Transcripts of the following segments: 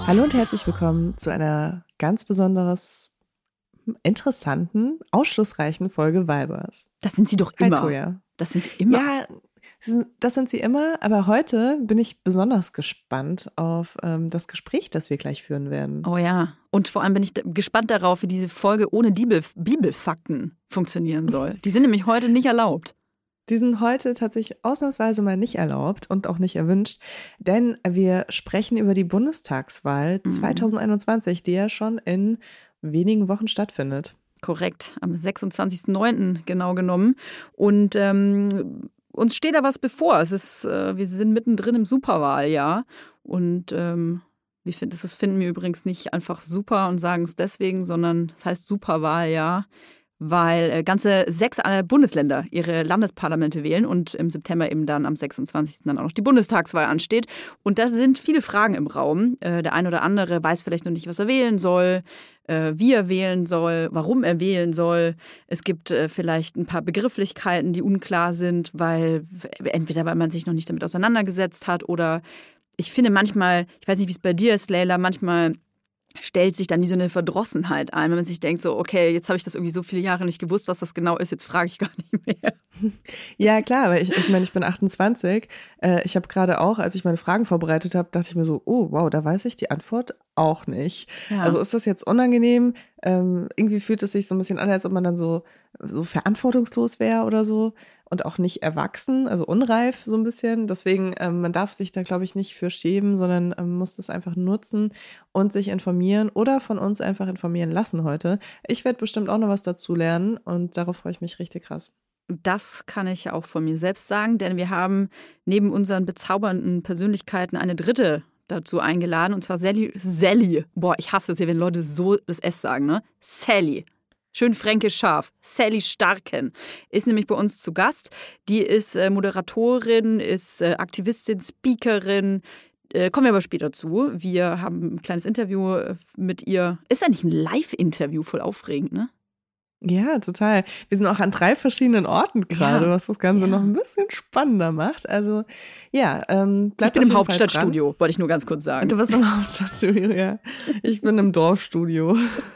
Hallo und herzlich willkommen zu einer ganz besonders interessanten, aufschlussreichen Folge Weibers. Das sind sie doch Hi, immer. Toja. Das sind sie immer. Ja, das sind sie immer, aber heute bin ich besonders gespannt auf das Gespräch, das wir gleich führen werden. Oh ja. Und vor allem bin ich gespannt darauf, wie diese Folge ohne Bibelfakten funktionieren soll. Die sind nämlich heute nicht erlaubt. Die sind heute tatsächlich ausnahmsweise mal nicht erlaubt und auch nicht erwünscht, denn wir sprechen über die Bundestagswahl 2021, die ja schon in wenigen Wochen stattfindet. Korrekt, am 26.09. genau genommen. Und uns steht da was bevor. Wir sind mittendrin im Superwahljahr. Und das finden wir übrigens nicht einfach super und sagen es deswegen, sondern es heißt Superwahljahr, weil ganze 6 Bundesländer ihre Landesparlamente wählen und im September eben dann am 26. dann auch noch die Bundestagswahl ansteht. Und da sind viele Fragen im Raum. Der ein oder andere weiß vielleicht noch nicht, was er wählen soll, wie er wählen soll, warum er wählen soll. Es gibt vielleicht ein paar Begrifflichkeiten, die unklar sind, weil man sich noch nicht damit auseinandergesetzt hat oder ich finde manchmal, ich weiß nicht, wie es bei dir ist, Leila, manchmal stellt sich dann wie so eine Verdrossenheit ein, wenn man sich denkt, so, okay, jetzt habe ich das irgendwie so viele Jahre nicht gewusst, was das genau ist, jetzt frage ich gar nicht mehr. Ja, klar, weil ich meine, ich bin 28. Ich habe gerade auch, als ich meine Fragen vorbereitet habe, dachte ich mir so, oh, wow, da weiß ich die Antwort auch nicht. Ja. Also ist das jetzt unangenehm? Irgendwie fühlt es sich so ein bisschen an, als ob man dann so verantwortungslos wäre oder so und auch nicht erwachsen, also unreif so ein bisschen. Deswegen, man darf sich da, glaube ich, nicht für schämen, sondern muss das einfach nutzen und sich informieren oder von uns einfach informieren lassen heute. Ich werde bestimmt auch noch was dazu lernen und darauf freue ich mich richtig krass. Das kann ich auch von mir selbst sagen, denn wir haben neben unseren bezaubernden Persönlichkeiten eine dritte dazu eingeladen, und zwar Sally. Boah, ich hasse es ja, wenn Leute so das S sagen, ne? Sally. Schön fränkisch scharf. Sally Starken ist nämlich bei uns zu Gast. Die ist Moderatorin, ist Aktivistin, Speakerin. Kommen wir aber später zu. Wir haben ein kleines Interview mit ihr. Ist eigentlich ein Live-Interview, voll aufregend, ne? Ja, total. Wir sind auch an 3 verschiedenen Orten gerade, was das Ganze noch ein bisschen spannender macht. Also ja, ich bin im Hauptstadtstudio, wollte ich nur ganz kurz sagen. Du bist im Hauptstadtstudio, ja. Ich bin im Dorfstudio.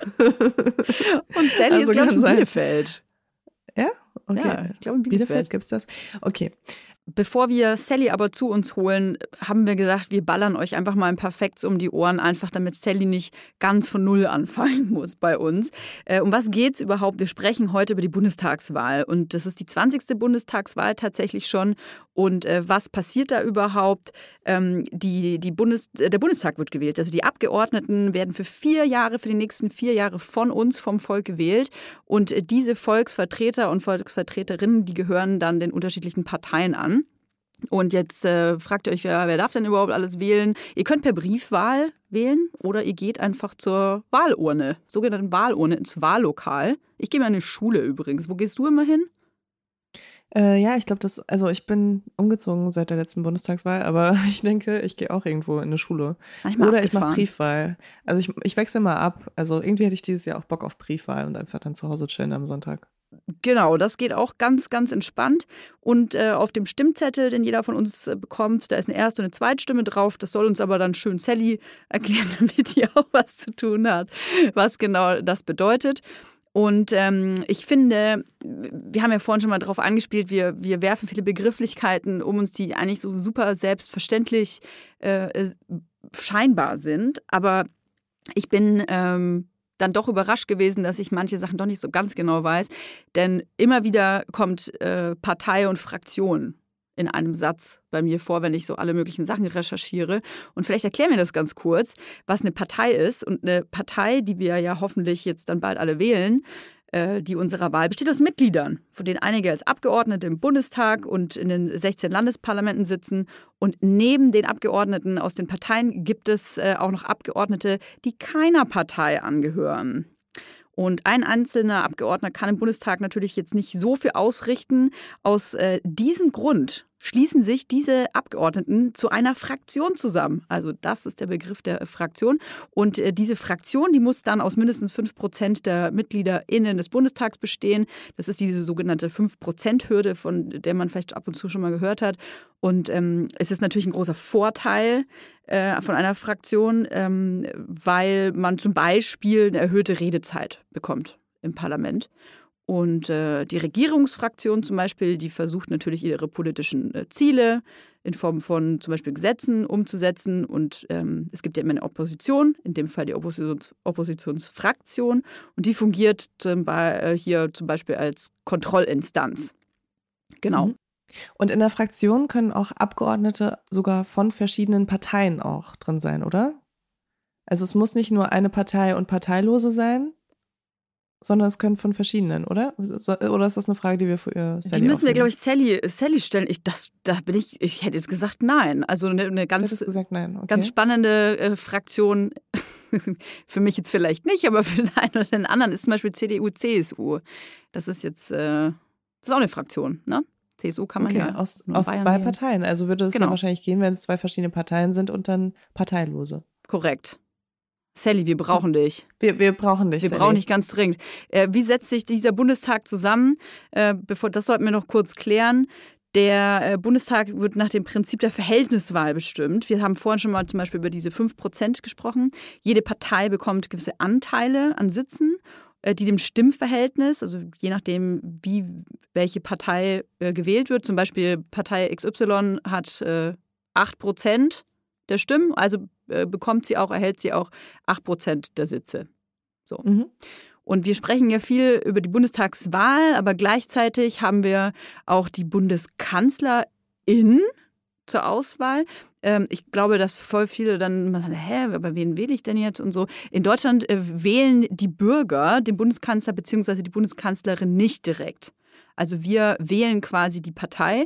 Und Sally ist, glaube ich, in Bielefeld. Ja? Okay. Ja, ich glaube, in Bielefeld gibt's das. Okay. Bevor wir Sally aber zu uns holen, haben wir gedacht, wir ballern euch einfach mal ein paar Facts um die Ohren, einfach damit Sally nicht ganz von Null anfangen muss bei uns. Um was geht's überhaupt? Wir sprechen heute über die Bundestagswahl und das ist die 20. Bundestagswahl tatsächlich schon. Und was passiert da überhaupt? Der Bundestag wird gewählt. Also die Abgeordneten werden für die nächsten 4 Jahre von uns, vom Volk gewählt. Und diese Volksvertreter und Volksvertreterinnen, die gehören dann den unterschiedlichen Parteien an. Und jetzt fragt ihr euch, wer darf denn überhaupt alles wählen? Ihr könnt per Briefwahl wählen oder ihr geht einfach zur Wahlurne, sogenannten Wahlurne, ins Wahllokal. Ich gehe mal in eine Schule übrigens. Wo gehst du immer hin? Ja, ich glaube, ich bin umgezogen seit der letzten Bundestagswahl, aber ich denke, ich gehe auch irgendwo in eine Schule. Oder ich mache Briefwahl. Also ich wechsle mal ab. Also irgendwie hätte ich dieses Jahr auch Bock auf Briefwahl und einfach dann zu Hause chillen am Sonntag. Genau, das geht auch ganz, ganz entspannt. Und auf dem Stimmzettel, den jeder von uns bekommt, da ist eine erste und eine Zweitstimme drauf. Das soll uns aber dann schön Sally erklären, damit die auch was zu tun hat, was genau das bedeutet. Und ich finde, wir haben ja vorhin schon mal drauf angespielt, wir werfen viele Begrifflichkeiten um uns, die eigentlich so super selbstverständlich scheinbar sind. Aber ich bin dann doch überrascht gewesen, dass ich manche Sachen doch nicht so ganz genau weiß. Denn immer wieder kommt Partei und Fraktion in einem Satz bei mir vor, wenn ich so alle möglichen Sachen recherchiere. Und vielleicht erklären wir das ganz kurz, was eine Partei ist. Und eine Partei, die wir ja hoffentlich jetzt dann bald alle wählen, die unserer Wahl besteht aus Mitgliedern, von denen einige als Abgeordnete im Bundestag und in den 16 Landesparlamenten sitzen. Und neben den Abgeordneten aus den Parteien gibt es auch noch Abgeordnete, die keiner Partei angehören. Und ein einzelner Abgeordneter kann im Bundestag natürlich jetzt nicht so viel ausrichten. Aus diesem Grund schließen sich diese Abgeordneten zu einer Fraktion zusammen. Also das ist der Begriff der Fraktion. Und diese Fraktion, die muss dann aus mindestens 5% der MitgliederInnen des Bundestags bestehen. Das ist diese sogenannte 5%-Hürde, von der man vielleicht ab und zu schon mal gehört hat. Und es ist natürlich ein großer Vorteil von einer Fraktion, weil man zum Beispiel eine erhöhte Redezeit bekommt im Parlament. Und die Regierungsfraktion zum Beispiel, die versucht natürlich ihre politischen Ziele in Form von zum Beispiel Gesetzen umzusetzen. Und es gibt ja immer eine Opposition, in dem Fall die Oppositionsfraktion. Und die fungiert hier zum Beispiel als Kontrollinstanz. Genau. Und in der Fraktion können auch Abgeordnete sogar von verschiedenen Parteien auch drin sein, oder? Also es muss nicht nur eine Partei und Parteilose sein, sondern es können von verschiedenen, oder? Oder ist das eine Frage, die wir für Sally Die müssen wir, aufnehmen? glaube ich, Sally stellen. Ich hätte jetzt gesagt nein. Also eine ganz, gesagt, nein. Okay. ganz spannende Fraktion, für mich jetzt vielleicht nicht, aber für den einen oder den anderen ist zum Beispiel CDU, CSU. Das ist jetzt, das ist auch eine Fraktion, ne? CSU kann man ja aus zwei Parteien. Also würde es dann wahrscheinlich gehen, wenn es zwei verschiedene Parteien sind und dann Parteilose. Korrekt. Sally, wir brauchen dich. Wir brauchen dich, Wir brauchen dich ganz dringend. Wie setzt sich dieser Bundestag zusammen? Das sollten wir noch kurz klären. Der Bundestag wird nach dem Prinzip der Verhältniswahl bestimmt. Wir haben vorhin schon mal zum Beispiel über diese 5% gesprochen. Jede Partei bekommt gewisse Anteile an Sitzen, die dem Stimmverhältnis, also je nachdem, welche Partei gewählt wird. Zum Beispiel Partei XY hat 8% der Stimmen, also erhält sie auch 8% der Sitze. So. Und wir sprechen ja viel über die Bundestagswahl, aber gleichzeitig haben wir auch die Bundeskanzlerin zur Auswahl. Ich glaube, dass voll viele dann sagen, aber wen wähle ich denn jetzt und so. In Deutschland wählen die Bürger den Bundeskanzler bzw. die Bundeskanzlerin nicht direkt. Also wir wählen quasi die Partei.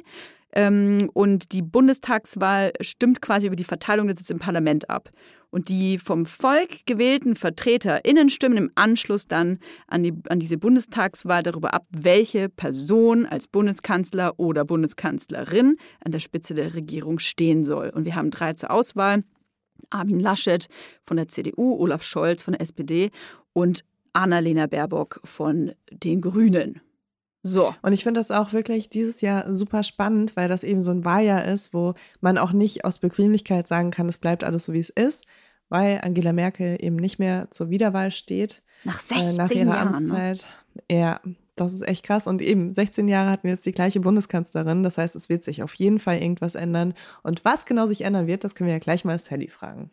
Und die Bundestagswahl stimmt quasi über die Verteilung der Sitze im Parlament ab. Und die vom Volk gewählten VertreterInnen stimmen im Anschluss dann an diese Bundestagswahl darüber ab, welche Person als Bundeskanzler oder Bundeskanzlerin an der Spitze der Regierung stehen soll. Und wir haben 3 zur Auswahl. Armin Laschet von der CDU, Olaf Scholz von der SPD und Annalena Baerbock von den Grünen. So. Und ich finde das auch wirklich dieses Jahr super spannend, weil das eben so ein Wahljahr ist, wo man auch nicht aus Bequemlichkeit sagen kann, es bleibt alles so, wie es ist, weil Angela Merkel eben nicht mehr zur Wiederwahl steht. Nach 16 nach ihrer Jahren, Amtszeit. Ne? Ja, das ist echt krass. Und eben 16 Jahre hatten wir jetzt die gleiche Bundeskanzlerin. Das heißt, es wird sich auf jeden Fall irgendwas ändern. Und was genau sich ändern wird, das können wir ja gleich mal Sally fragen.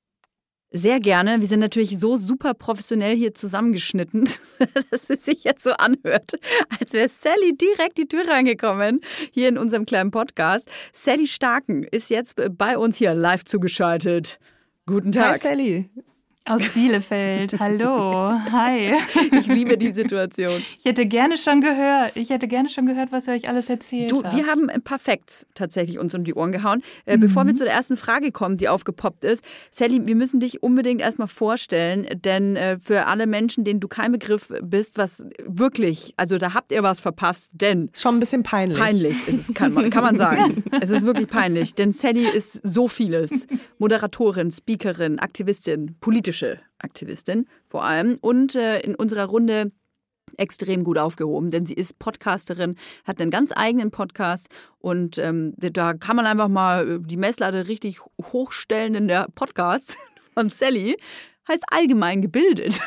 Sehr gerne. Wir sind natürlich so super professionell hier zusammengeschnitten, dass es sich jetzt so anhört, als wäre Sally direkt die Tür reingekommen, hier in unserem kleinen Podcast. Sally Starken ist jetzt bei uns hier live zugeschaltet. Guten Tag. Hi Sally. Aus Bielefeld. Hallo. Hi. Ich liebe die Situation. Ich hätte gerne schon gehört, was ihr euch alles erzählt habt. Wir haben ein paar Facts tatsächlich uns um die Ohren gehauen. Bevor wir zu der ersten Frage kommen, die aufgepoppt ist, Sally, wir müssen dich unbedingt erstmal vorstellen, denn für alle Menschen, denen du kein Begriff bist, was wirklich, also da habt ihr was verpasst, denn... Schon ein bisschen peinlich. Peinlich ist es, kann man sagen. Es ist wirklich peinlich, denn Sally ist so vieles. Moderatorin, Speakerin, Aktivistin, politische Aktivistin vor allem und in unserer Runde extrem gut aufgehoben, denn sie ist Podcasterin, hat einen ganz eigenen Podcast und da kann man einfach mal die Messlatte richtig hochstellen in der Podcast von Sally, heißt allgemein gebildet.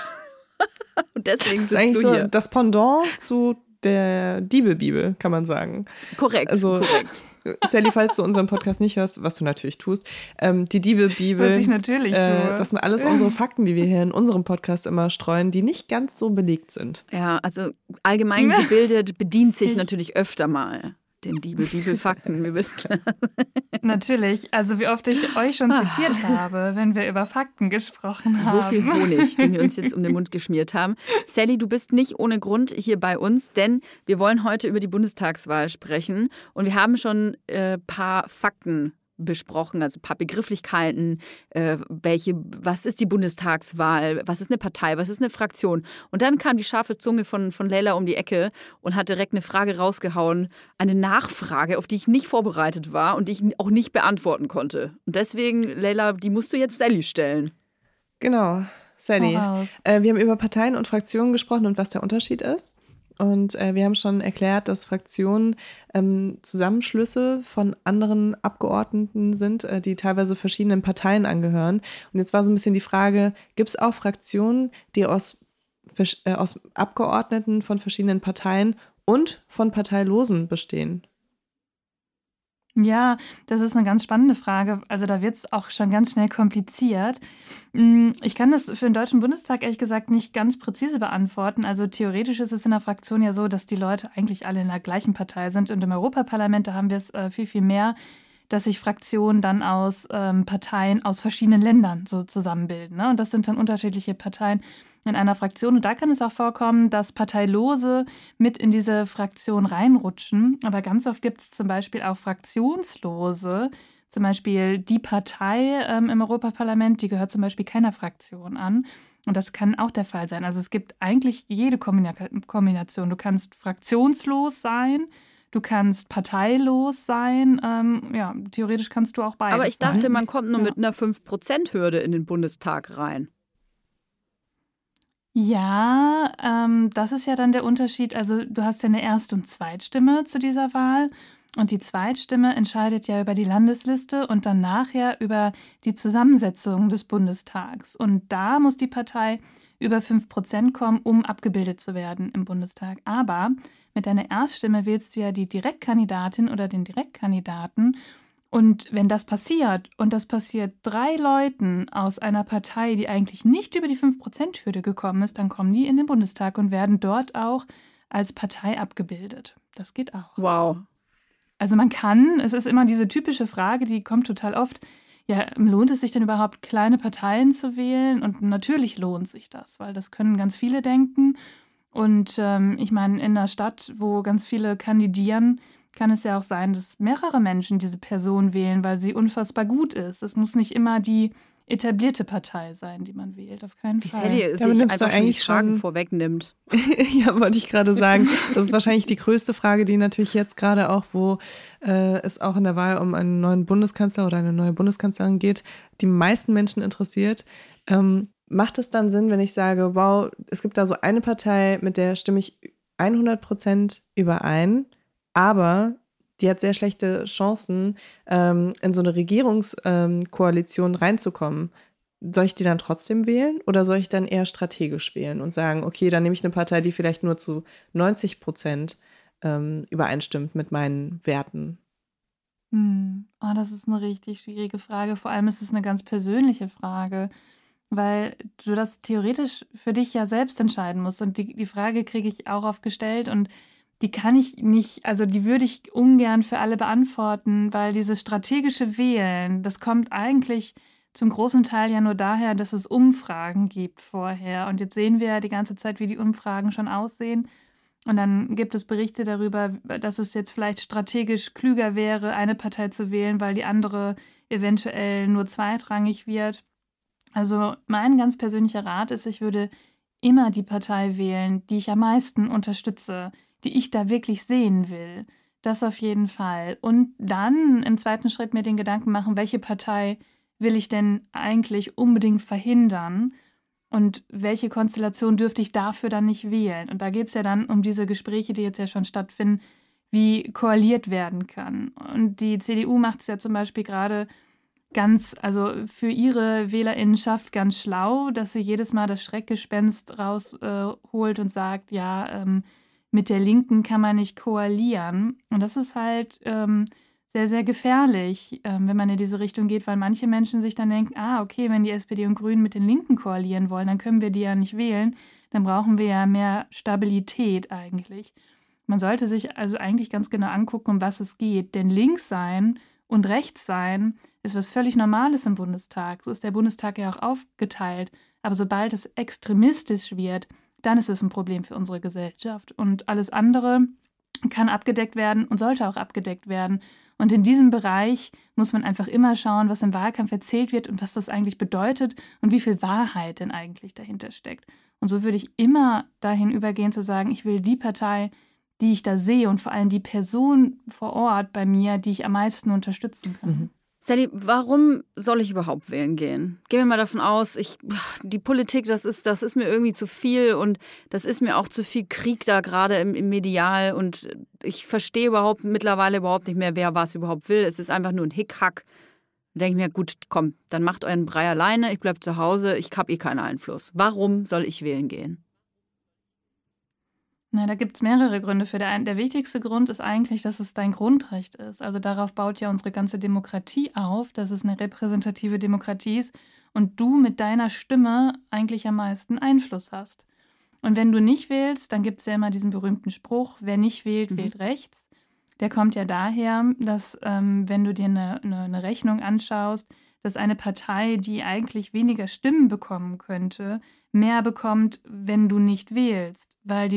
Und deswegen das ist eigentlich du so hier. Das Pendant zu der Diebelbibel, kann man sagen. Korrekt, also, korrekt. Sally, falls du unseren Podcast nicht hörst, was du natürlich tust, die Diebelbibel, was ich natürlich tue. Das sind alles unsere Fakten, die wir hier in unserem Podcast immer streuen, die nicht ganz so belegt sind. Ja, also allgemein gebildet bedient sich natürlich öfter mal den Bibelfakten, wir wissen. Natürlich, also wie oft ich euch schon zitiert habe, wenn wir über Fakten gesprochen haben. So viel Honig, den wir uns jetzt um den Mund geschmiert haben. Sally, du bist nicht ohne Grund hier bei uns, denn wir wollen heute über die Bundestagswahl sprechen und wir haben schon ein paar Fakten besprochen, also ein paar Begrifflichkeiten, was ist die Bundestagswahl, was ist eine Partei, was ist eine Fraktion. Und dann kam die scharfe Zunge von Leila um die Ecke und hat direkt eine Frage rausgehauen, eine Nachfrage, auf die ich nicht vorbereitet war und die ich auch nicht beantworten konnte. Und deswegen, Leila, die musst du jetzt Sally stellen. Genau, Sally. Hau raus. Wir haben über Parteien und Fraktionen gesprochen und was der Unterschied ist. Und wir haben schon erklärt, dass Fraktionen Zusammenschlüsse von anderen Abgeordneten sind, die teilweise verschiedenen Parteien angehören. Und jetzt war so ein bisschen die Frage, gibt es auch Fraktionen, die aus Abgeordneten von verschiedenen Parteien und von Parteilosen bestehen? Ja, das ist eine ganz spannende Frage. Also da wird es auch schon ganz schnell kompliziert. Ich kann das für den Deutschen Bundestag ehrlich gesagt nicht ganz präzise beantworten. Also theoretisch ist es in der Fraktion ja so, dass die Leute eigentlich alle in der gleichen Partei sind. Und im Europaparlament, da haben wir es viel, viel mehr, dass sich Fraktionen dann aus Parteien aus verschiedenen Ländern so zusammenbilden. Ne? Und das sind dann unterschiedliche Parteien in einer Fraktion. Und da kann es auch vorkommen, dass Parteilose mit in diese Fraktion reinrutschen. Aber ganz oft gibt es zum Beispiel auch Fraktionslose. Zum Beispiel die Partei im Europaparlament, die gehört zum Beispiel keiner Fraktion an. Und das kann auch der Fall sein. Also es gibt eigentlich jede Kombination. Du kannst fraktionslos sein, du kannst parteilos sein. Ja, theoretisch kannst du auch beides Aber ich dachte, sein. man kommt nur Ja. mit einer 5%-Hürde in den Bundestag rein. Ja, das ist ja dann der Unterschied. Also du hast ja eine Erst- und Zweitstimme zu dieser Wahl. Und die Zweitstimme entscheidet ja über die Landesliste und dann nachher über die Zusammensetzung des Bundestags. Und da muss die Partei über 5% kommen, um abgebildet zu werden im Bundestag. Aber mit deiner Erststimme wählst du ja die Direktkandidatin oder den Direktkandidaten. Und wenn das passiert, und das passiert 3 Leuten aus einer Partei, die eigentlich nicht über die 5%-Hürde gekommen ist, dann kommen die in den Bundestag und werden dort auch als Partei abgebildet. Das geht auch. Wow. Also man kann, es ist immer diese typische Frage, die kommt total oft, ja, lohnt es sich denn überhaupt, kleine Parteien zu wählen? Und natürlich lohnt sich das, weil das können ganz viele denken. Und ich meine, in einer Stadt, wo ganz viele kandidieren, kann es ja auch sein, dass mehrere Menschen diese Person wählen, weil sie unfassbar gut ist. Es muss nicht immer die etablierte Partei sein, die man wählt, auf keinen Wie Fall. Sally Damit sich nimmst du einfach schon die eigentlich Fragen schon- vorwegnimmt. Ja, wollte ich gerade sagen. Das ist wahrscheinlich die größte Frage, die natürlich jetzt gerade auch, wo es auch in der Wahl um einen neuen Bundeskanzler oder eine neue Bundeskanzlerin geht, die meisten Menschen interessiert. Macht es dann Sinn, wenn ich sage, wow, es gibt da so eine Partei, mit der stimme ich 100% überein, aber die hat sehr schlechte Chancen, in so eine Regierungskoalition reinzukommen. Soll ich die dann trotzdem wählen oder soll ich dann eher strategisch wählen und sagen, okay, dann nehme ich eine Partei, die vielleicht nur zu 90% übereinstimmt mit meinen Werten? Oh, das ist eine richtig schwierige Frage. Vor allem ist es eine ganz persönliche Frage, weil du das theoretisch für dich ja selbst entscheiden musst. Und die Frage kriege ich auch oft gestellt und die kann ich nicht, also die würde ich ungern für alle beantworten, weil dieses strategische Wählen, das kommt eigentlich zum großen Teil ja nur daher, dass es Umfragen gibt vorher. Und jetzt sehen wir ja die ganze Zeit, wie die Umfragen schon aussehen. Und dann gibt es Berichte darüber, dass es jetzt vielleicht strategisch klüger wäre, eine Partei zu wählen, weil die andere eventuell nur zweitrangig wird. Also mein ganz persönlicher Rat ist, ich würde immer die Partei wählen, die ich am meisten unterstütze, die ich da wirklich sehen will. Das auf jeden Fall. Und dann im zweiten Schritt mir den Gedanken machen, welche Partei will ich denn eigentlich unbedingt verhindern? Und welche Konstellation dürfte ich dafür dann nicht wählen? Und da geht es ja dann um diese Gespräche, die jetzt ja schon stattfinden, wie koaliert werden kann. Und die CDU macht es ja zum Beispiel gerade ganz, also für ihre Wählerinnenschaft ganz schlau, dass sie jedes Mal das Schreckgespenst rausholt und sagt, ja, mit der Linken kann man nicht koalieren. Und das ist halt sehr, sehr gefährlich, wenn man in diese Richtung geht, weil manche Menschen sich dann denken, okay, wenn die SPD und Grünen mit den Linken koalieren wollen, dann können wir die ja nicht wählen, dann brauchen wir ja mehr Stabilität eigentlich. Man sollte sich also eigentlich ganz genau angucken, um was es geht, denn links sein und rechts sein ist was völlig Normales im Bundestag. So ist der Bundestag ja auch aufgeteilt. Aber sobald es extremistisch wird, dann ist es ein Problem für unsere Gesellschaft. Und alles andere kann abgedeckt werden und sollte auch abgedeckt werden. Und in diesem Bereich muss man einfach immer schauen, was im Wahlkampf erzählt wird und was das eigentlich bedeutet und wie viel Wahrheit denn eigentlich dahinter steckt. Und so würde ich immer dahin übergehen zu sagen, ich will die Partei, die ich da sehe und vor allem die Person vor Ort bei mir, die ich am meisten unterstützen kann. Sally, warum soll ich überhaupt wählen gehen? Gehen wir mal davon aus, die Politik, das ist mir irgendwie zu viel und das ist mir auch zu viel Krieg da gerade im Medial und ich verstehe mittlerweile überhaupt nicht mehr, wer was überhaupt will. Es ist einfach nur ein Hickhack. Dann denke ich mir, gut, komm, dann macht euren Brei alleine, ich bleibe zu Hause, ich habe keinen Einfluss. Warum soll ich wählen gehen? Na, da gibt es mehrere Gründe für. Der wichtigste Grund ist eigentlich, dass es dein Grundrecht ist. Also darauf baut ja unsere ganze Demokratie auf, dass es eine repräsentative Demokratie ist und du mit deiner Stimme eigentlich am meisten Einfluss hast. Und wenn du nicht wählst, dann gibt es ja immer diesen berühmten Spruch, wer nicht wählt, wählt rechts. Der kommt ja daher, dass wenn du dir eine Rechnung anschaust, dass eine Partei, die eigentlich weniger Stimmen bekommen könnte, mehr bekommt, wenn du nicht wählst, weil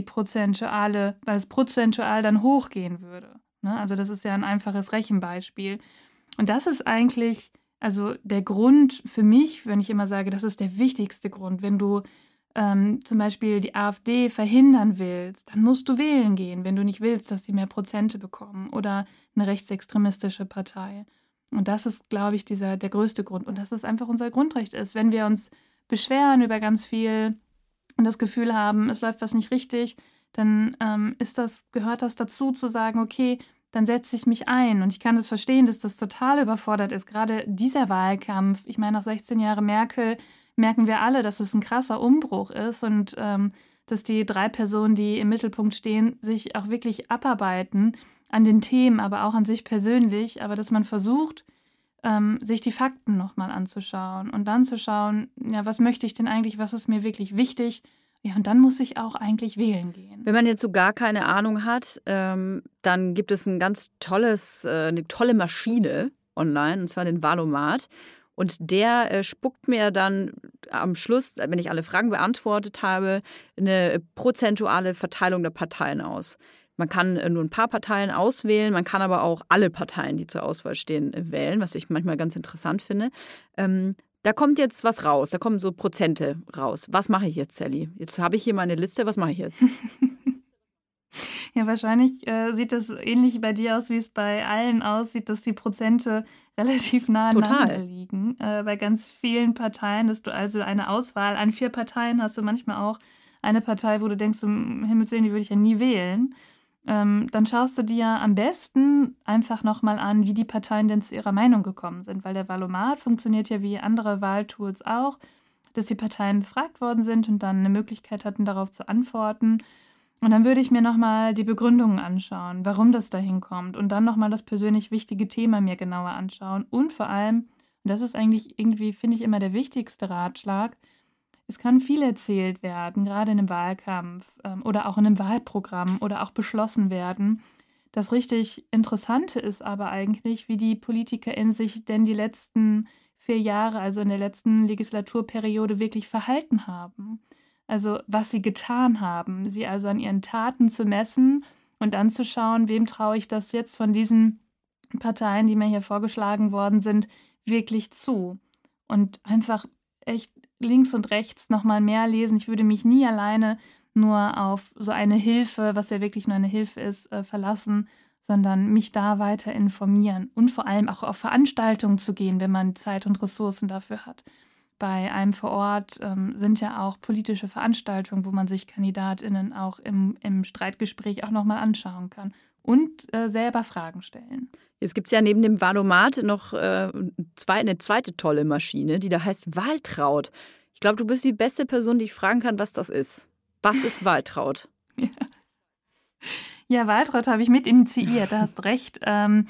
es prozentual dann hochgehen würde. Ne? Also das ist ja ein einfaches Rechenbeispiel. Und das ist eigentlich, also der Grund für mich, wenn ich immer sage, das ist der wichtigste Grund, wenn du zum Beispiel die AfD verhindern willst, dann musst du wählen gehen, wenn du nicht willst, dass sie mehr Prozente bekommen oder eine rechtsextremistische Partei. Und das ist, glaube ich, der größte Grund. Und dass es einfach unser Grundrecht ist. Wenn wir uns beschweren über ganz viel und das Gefühl haben, es läuft was nicht richtig, dann gehört das dazu, zu sagen, okay, dann setze ich mich ein. Und ich kann das verstehen, dass das total überfordert ist. Gerade dieser Wahlkampf, ich meine, nach 16 Jahren Merkel merken wir alle, dass es ein krasser Umbruch ist und dass die 3 Personen, die im Mittelpunkt stehen, sich auch wirklich abarbeiten an den Themen, aber auch an sich persönlich, aber dass man versucht, sich die Fakten nochmal anzuschauen und dann zu schauen, ja, was möchte ich denn eigentlich, was ist mir wirklich wichtig? Ja, und dann muss ich auch eigentlich wählen gehen. Wenn man jetzt so gar keine Ahnung hat, dann gibt es eine tolle Maschine online, und zwar den Wahlomat. Und der spuckt mir dann am Schluss, wenn ich alle Fragen beantwortet habe, eine prozentuale Verteilung der Parteien aus. Man kann nur ein paar Parteien auswählen, man kann aber auch alle Parteien, die zur Auswahl stehen, wählen, was ich manchmal ganz interessant finde. Da kommt jetzt was raus, da kommen so Prozente raus. Was mache ich jetzt, Sally? Jetzt habe ich hier meine Liste, was mache ich jetzt? Ja, wahrscheinlich sieht das ähnlich bei dir aus, wie es bei allen aussieht, dass die Prozente relativ nah aneinander liegen. Bei ganz vielen Parteien, dass du also eine Auswahl an 4 Parteien hast, du manchmal auch eine Partei, wo du denkst, um Himmels Willen, die würde ich ja nie wählen. Dann schaust du dir am besten einfach nochmal an, wie die Parteien denn zu ihrer Meinung gekommen sind, weil der Wahlomat funktioniert ja wie andere Wahltools auch, dass die Parteien befragt worden sind und dann eine Möglichkeit hatten, darauf zu antworten. Und dann würde ich mir nochmal die Begründungen anschauen, warum das dahin kommt und dann nochmal das persönlich wichtige Thema mir genauer anschauen und vor allem, und das ist eigentlich irgendwie, finde ich, immer der wichtigste Ratschlag, es kann viel erzählt werden, gerade in einem Wahlkampf oder auch in einem Wahlprogramm oder auch beschlossen werden. Das richtig Interessante ist aber eigentlich, wie die PolitikerInnen sich denn die letzten 4 Jahre, also in der letzten Legislaturperiode, wirklich verhalten haben. Also was sie getan haben, sie also an ihren Taten zu messen und dann zu schauen, wem traue ich das jetzt von diesen Parteien, die mir hier vorgeschlagen worden sind, wirklich zu. Und einfach echt links und rechts nochmal mehr lesen. Ich würde mich nie alleine nur auf so eine Hilfe, was ja wirklich nur eine Hilfe ist, verlassen, sondern mich da weiter informieren und vor allem auch auf Veranstaltungen zu gehen, wenn man Zeit und Ressourcen dafür hat. Bei einem vor Ort sind ja auch politische Veranstaltungen, wo man sich KandidatInnen auch im Streitgespräch auch nochmal anschauen kann und selber Fragen stellen. Jetzt gibt es ja neben dem Wahlomat noch eine zweite tolle Maschine, die da heißt Waltraud. Ich glaube, du bist die beste Person, die ich fragen kann, was das ist. Was ist Waltraud? Ja, Waltraud habe ich mit initiiert, da hast recht.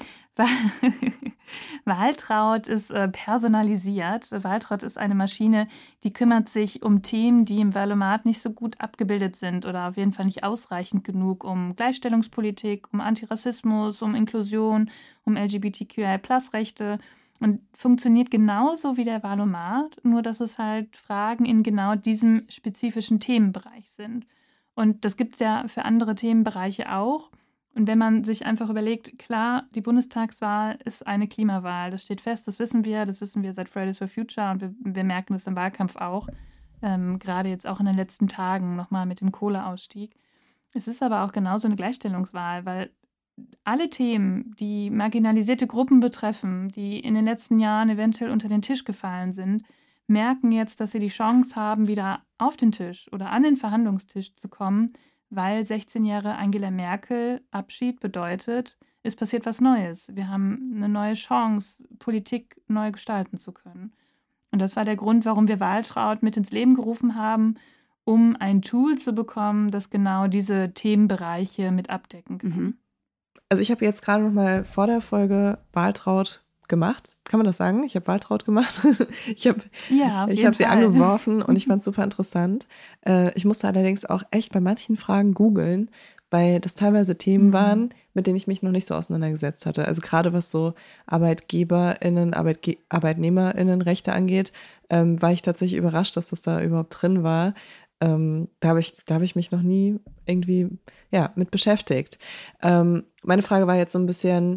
Waltraud ist personalisiert. Waltraud ist eine Maschine, die kümmert sich um Themen, die im Wahlomat nicht so gut abgebildet sind oder auf jeden Fall nicht ausreichend genug, um Gleichstellungspolitik, um Antirassismus, um Inklusion, um LGBTQI+-Rechte und funktioniert genauso wie der Wahlomat, nur dass es halt Fragen in genau diesem spezifischen Themenbereich sind. Und das gibt es ja für andere Themenbereiche auch. Und wenn man sich einfach überlegt, klar, die Bundestagswahl ist eine Klimawahl, das steht fest, das wissen wir seit Fridays for Future und wir merken das im Wahlkampf auch, gerade jetzt auch in den letzten Tagen nochmal mit dem Kohleausstieg. Es ist aber auch genauso eine Gleichstellungswahl, weil alle Themen, die marginalisierte Gruppen betreffen, die in den letzten Jahren eventuell unter den Tisch gefallen sind, merken jetzt, dass sie die Chance haben, wieder auf den Tisch oder an den Verhandlungstisch zu kommen, weil 16 Jahre Angela Merkel Abschied bedeutet, es passiert was Neues. Wir haben eine neue Chance, Politik neu gestalten zu können. Und das war der Grund, warum wir Waltraud mit ins Leben gerufen haben, um ein Tool zu bekommen, das genau diese Themenbereiche mit abdecken kann. Also ich habe jetzt gerade noch mal vor der Folge Waltraud gemacht. Kann man das sagen? Ich habe Waltraud gemacht. Ich habe sie angeworfen und ich fand es super interessant. Ich musste allerdings auch echt bei manchen Fragen googeln, weil das teilweise Themen waren, mit denen ich mich noch nicht so auseinandergesetzt hatte. Also gerade was so ArbeitgeberInnen, ArbeitnehmerInnen-Rechte angeht, war ich tatsächlich überrascht, dass das da überhaupt drin war. Da habe ich mich noch nie irgendwie mit beschäftigt. Meine Frage war jetzt so ein bisschen,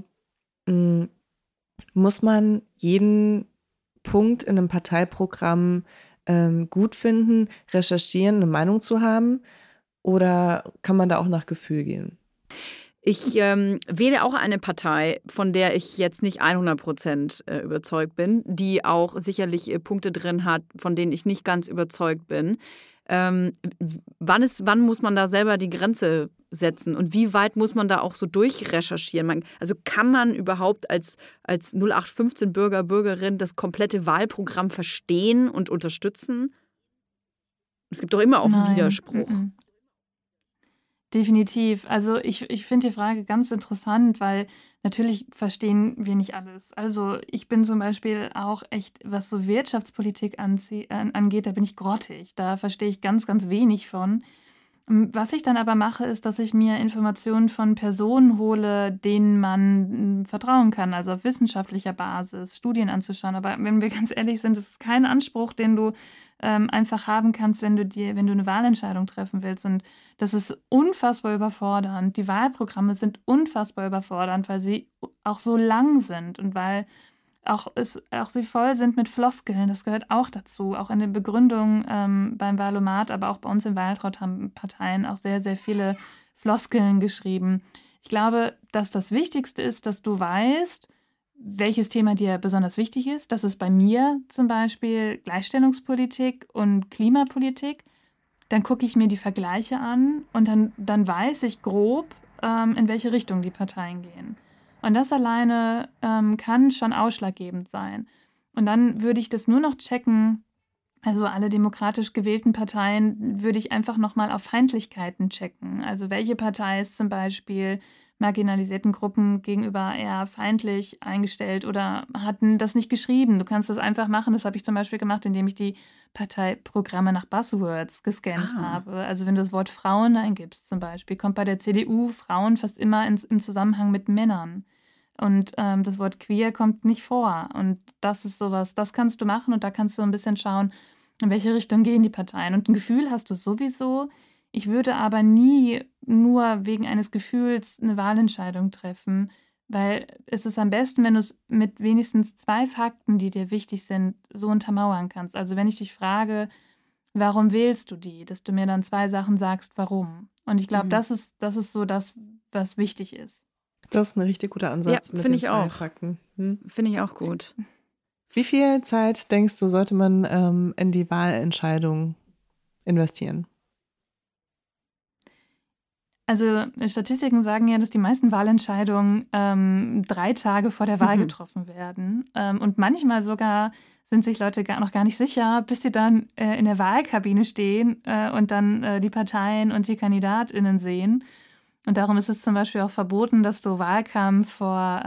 muss man jeden Punkt in einem Parteiprogramm gut finden, recherchieren, eine Meinung zu haben? Oder kann man da auch nach Gefühl gehen? Ich wähle auch eine Partei, von der ich jetzt nicht 100% überzeugt bin, die auch sicherlich Punkte drin hat, von denen ich nicht ganz überzeugt bin. Wann muss man da selber die Grenze setzen und wie weit muss man da auch so durchrecherchieren? Also kann man überhaupt als 0815 Bürger, Bürgerin das komplette Wahlprogramm verstehen und unterstützen? Es gibt doch immer auch einen Widerspruch. Definitiv. Also ich finde die Frage ganz interessant, weil natürlich verstehen wir nicht alles. Also ich bin zum Beispiel auch echt, was so Wirtschaftspolitik angeht, da bin ich grottig. Da verstehe ich ganz, ganz wenig von. Was ich dann aber mache, ist, dass ich mir Informationen von Personen hole, denen man vertrauen kann, also auf wissenschaftlicher Basis, Studien anzuschauen. Aber wenn wir ganz ehrlich sind, das ist kein Anspruch, den du einfach haben kannst, wenn du eine Wahlentscheidung treffen willst. Und das ist unfassbar überfordernd. Die Wahlprogramme sind unfassbar überfordernd, weil sie auch so lang sind und weil auch sie voll sind mit Floskeln, das gehört auch dazu. Auch in den Begründungen beim Wahlomat, aber auch bei uns im Waltraud haben Parteien auch sehr, sehr viele Floskeln geschrieben. Ich glaube, dass das Wichtigste ist, dass du weißt, welches Thema dir besonders wichtig ist. Das ist bei mir zum Beispiel Gleichstellungspolitik und Klimapolitik. Dann gucke ich mir die Vergleiche an und dann weiß ich grob, in welche Richtung die Parteien gehen. Und das alleine kann schon ausschlaggebend sein. Und dann würde ich das nur noch checken, also alle demokratisch gewählten Parteien würde ich einfach nochmal auf Feindlichkeiten checken. Also welche Partei ist zum Beispiel marginalisierten Gruppen gegenüber eher feindlich eingestellt oder hatten das nicht geschrieben. Du kannst das einfach machen. Das habe ich zum Beispiel gemacht, indem ich die Parteiprogramme nach Buzzwords gescannt habe. Also wenn du das Wort Frauen eingibst zum Beispiel, kommt bei der CDU Frauen fast immer im Zusammenhang mit Männern. Und das Wort queer kommt nicht vor. Und das ist sowas, das kannst du machen und da kannst du ein bisschen schauen, in welche Richtung gehen die Parteien. Und ein Gefühl hast du sowieso. Ich würde aber nie nur wegen eines Gefühls eine Wahlentscheidung treffen, weil es ist am besten, wenn du es mit wenigstens 2 Fakten, die dir wichtig sind, so untermauern kannst. Also wenn ich dich frage, warum wählst du die, dass du mir dann 2 Sachen sagst, warum. Und ich glaube, das ist so das, was wichtig ist. Das ist ein richtig guter Ansatz mit den 2 Fakten. Finde ich auch gut. Wie viel Zeit, denkst du, sollte man in die Wahlentscheidung investieren? Also Statistiken sagen ja, dass die meisten Wahlentscheidungen 3 Tage vor der Wahl getroffen werden. Und manchmal sogar sind sich Leute noch gar nicht sicher, bis sie dann in der Wahlkabine stehen und dann die Parteien und die KandidatInnen sehen. Und darum ist es zum Beispiel auch verboten, dass du Wahlkampf vor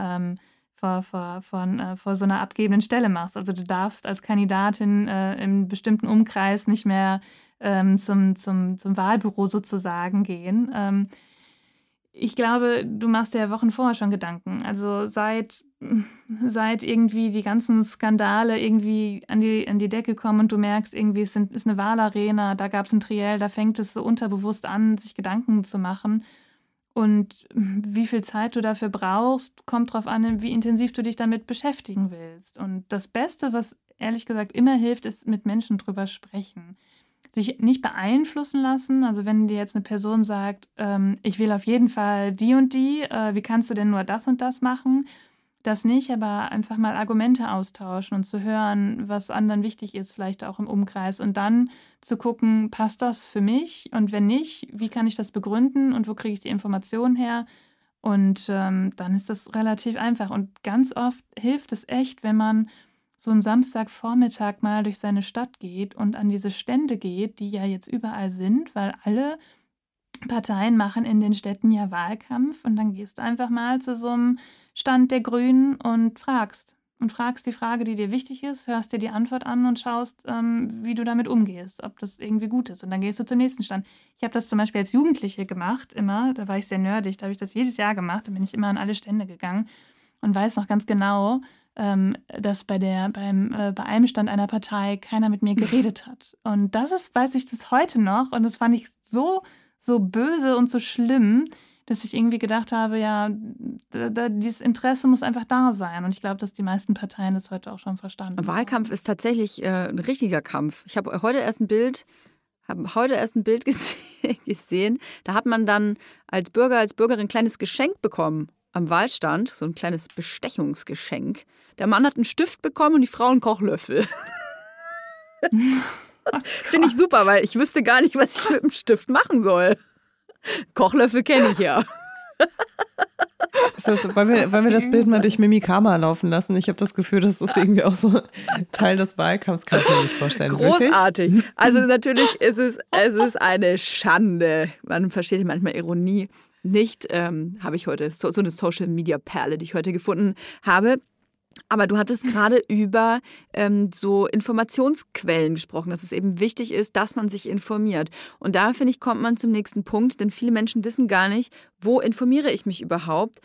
so einer abgebenden Stelle machst. Also du darfst als Kandidatin im bestimmten Umkreis nicht mehr zum Wahlbüro sozusagen gehen. Ich glaube, du machst dir Wochen vorher schon Gedanken. Also seit irgendwie die ganzen Skandale irgendwie an die Decke kommen und du merkst, irgendwie ist eine Wahlarena, da gab es ein Triell, da fängt es so unterbewusst an, sich Gedanken zu machen. Und wie viel Zeit du dafür brauchst, kommt darauf an, wie intensiv du dich damit beschäftigen willst. Und das Beste, was ehrlich gesagt immer hilft, ist mit Menschen drüber sprechen. Sich nicht beeinflussen lassen. Also wenn dir jetzt eine Person sagt, ich will auf jeden Fall die und die, wie kannst du denn nur das und das machen? Das nicht, aber einfach mal Argumente austauschen und zu hören, was anderen wichtig ist, vielleicht auch im Umkreis. Und dann zu gucken, passt das für mich? Und wenn nicht, wie kann ich das begründen und wo kriege ich die Informationen her? Und dann ist das relativ einfach. Und ganz oft hilft es echt, wenn man so einen Samstagvormittag mal durch seine Stadt geht und an diese Stände geht, die ja jetzt überall sind, weil alle Parteien machen in den Städten ja Wahlkampf und dann gehst du einfach mal zu so einem Stand der Grünen und fragst. Und fragst die Frage, die dir wichtig ist, hörst dir die Antwort an und schaust, wie du damit umgehst, ob das irgendwie gut ist. Und dann gehst du zum nächsten Stand. Ich habe das zum Beispiel als Jugendliche gemacht, immer. Da war ich sehr nerdig, da habe ich das jedes Jahr gemacht. Da bin ich immer an alle Stände gegangen und weiß noch ganz genau, dass bei einem Stand einer Partei keiner mit mir geredet hat. Und weiß ich das heute noch. Und das fand ich so böse und so schlimm, dass ich irgendwie gedacht habe, ja, dieses Interesse muss einfach da sein. Und ich glaube, dass die meisten Parteien das heute auch schon verstanden haben. Wahlkampf ist tatsächlich ein richtiger Kampf. Ich habe heute erst ein Bild gesehen. Da hat man dann als Bürger, als Bürgerin ein kleines Geschenk bekommen am Wahlstand, so ein kleines Bestechungsgeschenk. Der Mann hat einen Stift bekommen und die Frau einen Kochlöffel. Finde ich super, weil ich wüsste gar nicht, was ich mit dem Stift machen soll. Kochlöffel kenne ich ja. Wollen wir das Bild mal durch Mimikama laufen lassen? Ich habe das Gefühl, das ist irgendwie auch so Teil des Wahlkampfs. Kann ich mir nicht vorstellen. Großartig. Wirklich? Also natürlich ist es eine Schande. Man versteht manchmal Ironie nicht. Habe ich heute so eine Social-Media-Perle, die ich heute gefunden habe. Aber du hattest gerade über so Informationsquellen gesprochen, dass es eben wichtig ist, dass man sich informiert. Und da, finde ich, kommt man zum nächsten Punkt, denn viele Menschen wissen gar nicht, wo informiere ich mich überhaupt,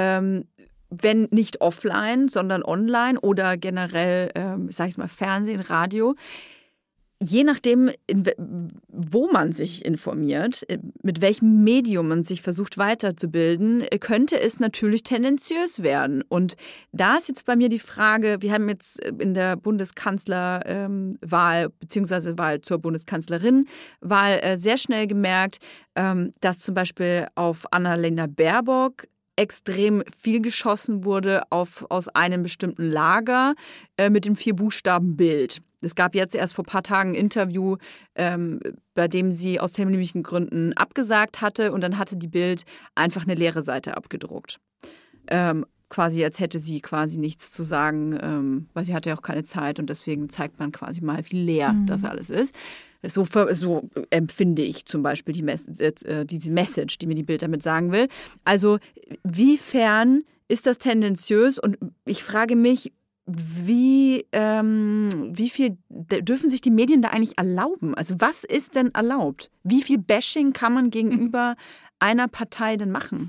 wenn nicht offline, sondern online oder generell, sag ich mal, Fernsehen, Radio. Je nachdem, wo man sich informiert, mit welchem Medium man sich versucht weiterzubilden, könnte es natürlich tendenziös werden. Und da ist jetzt bei mir die Frage, wir haben jetzt in der Bundeskanzlerwahl bzw. Wahl zur Bundeskanzlerin-Wahl sehr schnell gemerkt, dass zum Beispiel auf Annalena Baerbock extrem viel geschossen wurde aus einem bestimmten Lager mit dem 4 Buchstaben Bild. Es gab jetzt erst vor ein paar Tagen ein Interview, bei dem sie aus terminlichen Gründen abgesagt hatte und dann hatte die Bild einfach eine leere Seite abgedruckt. Quasi als hätte sie quasi nichts zu sagen, weil sie hatte ja auch keine Zeit und deswegen zeigt man quasi mal, wie leer das alles ist. So empfinde ich zum Beispiel diese Message, die mir die Bild damit sagen will. Also wiefern ist das tendenziös? Und ich frage mich, wie viel dürfen sich die Medien da eigentlich erlauben? Also was ist denn erlaubt? Wie viel Bashing kann man gegenüber einer Partei denn machen?